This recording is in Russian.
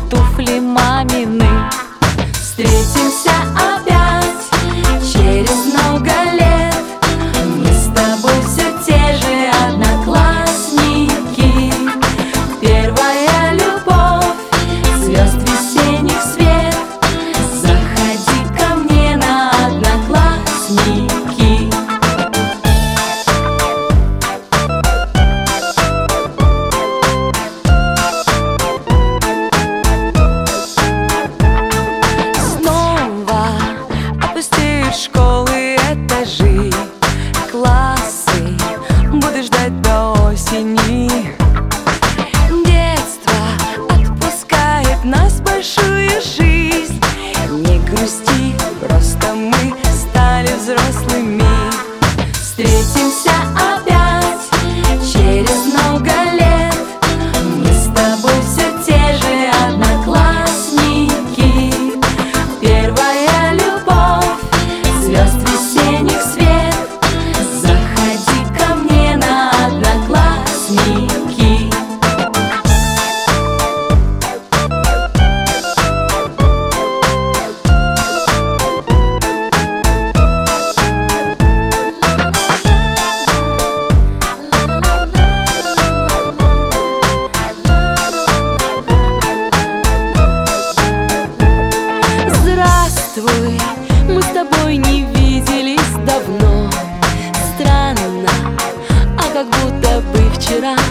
туфли мамины. Встретимся опять через много лет. Мы с тобой все те же одноклассники. Первая любовь, звезд весенних свет. Заходи ко мне на Одноклассники. Снова опустеют школы, этажи, классы. Буду ждать до осени. Детство отпускает нас в большую жизнь. Не грусти, просто мы стали взрослыми. Встретимся опять через много лет. Мы с тобой все те же одноклассники. Первая любовь, звезд весенних свет. Заходи ко мне на Одноклассники. Здравствуй, мы с тобой не виделись давно. Странно, а как будто бы вчера.